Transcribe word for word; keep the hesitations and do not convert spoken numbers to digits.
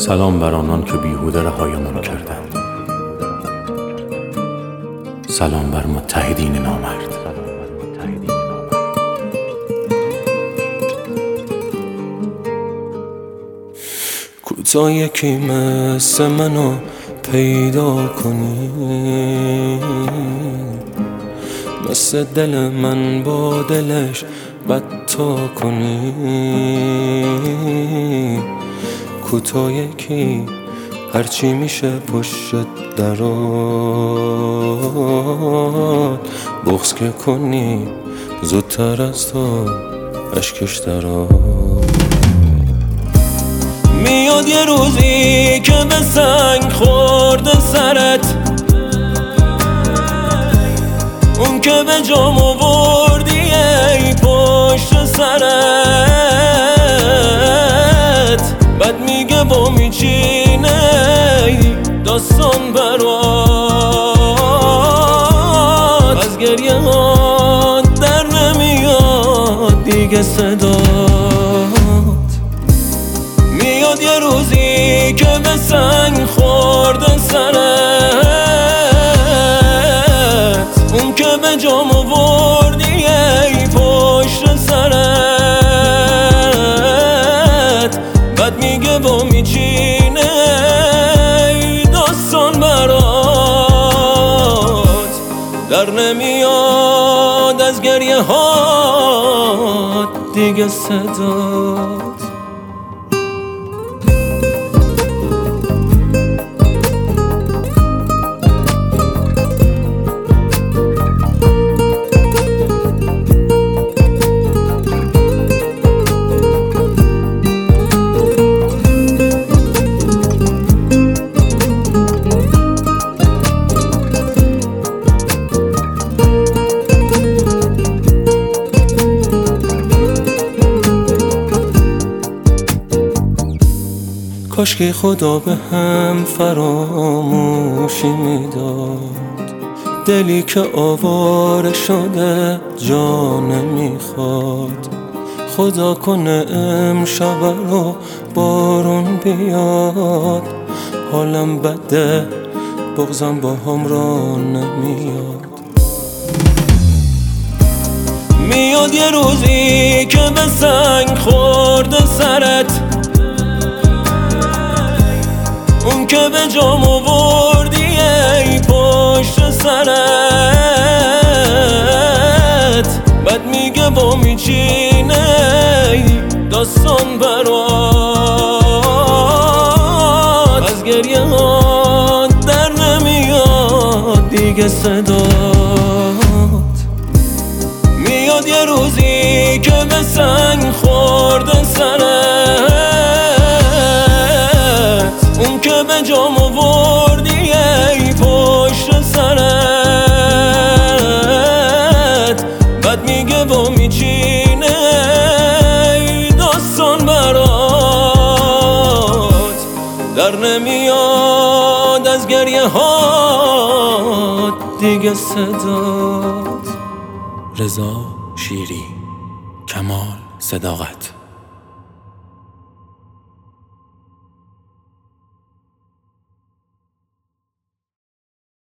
سلام بر آنان که بیهوده رهایمان کردند. سلام بر متحدین نامرد. کوتا یکی مثل منو پیدا کنی، مثل دل من با دلش بدتا کنی. کوتا یکی هرچی میشه پشت درات، بغض که کنی زودتر از تو اشکش درات. میاد یه روزی که به سنگ خورده سرت، اون که به جام آوردی ای پشت سرت. بعد میگه با میچینه داستان برات، از گریه ها در نمیاد دیگه صدات. میاد یه روزی که به سنگ خورده سرت، اون که به جام آوردی ای پشت سرت. بعد میگه با میچینه داستان برات، در نمیاد از گریه ها دیگه صدات. کاش که خدا به هم فراموشی میداد، دلی که آواره شده جا نمیخواد. خدا کنه امشب رو بارون بیاد، حالم بده بغضم با هم را نمیاد. میاد یه روزی که به سنگ خورده سرت، اون که به جام آوردی ای پشت سرت. بعد میگه با میچینه داستان برات، از گریه ها در نمیاد دیگه صدات. میاد یه روزی که به سنگ خورده سرت، اون که به جام آوردی ای پشت سرت. بعد میگه با میچینه داستان برات، در نمیاد از گریه ها دیگه صدات. رضا شیری، کمال صداقت.